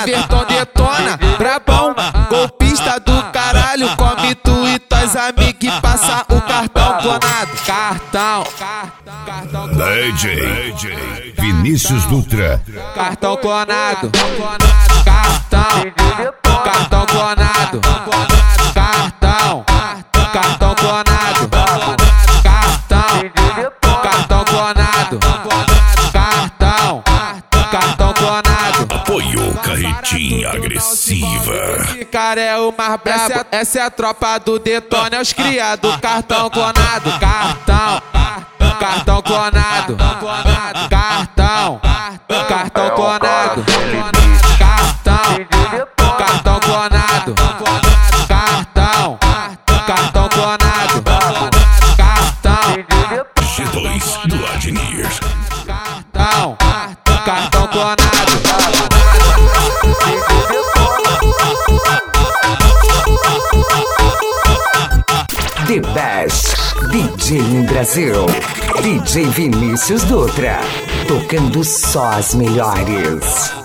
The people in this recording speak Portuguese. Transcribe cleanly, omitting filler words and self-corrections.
Everton detona, brabão, golpista do caralho. Come tu e tuas amigas e passa o cartão clonado. Cartão DJ Vinícius Dutra. Cartão clonado. Cartão clonado. Cartão clonado. Cartão clonado. Cartão clonado. Apoiou Carretinha Agressiva. Esse cara é o mais brabo. Essa é a tropa do Detona, é os criados. Cartão clonado. Cartão clonado. Cartão clonado. Cartão clonado. Cartão clonado. G2 do Adnir. Cartão clonado. The Best DJ no Brasil, DJ Vinícius Dutra, tocando só as melhores.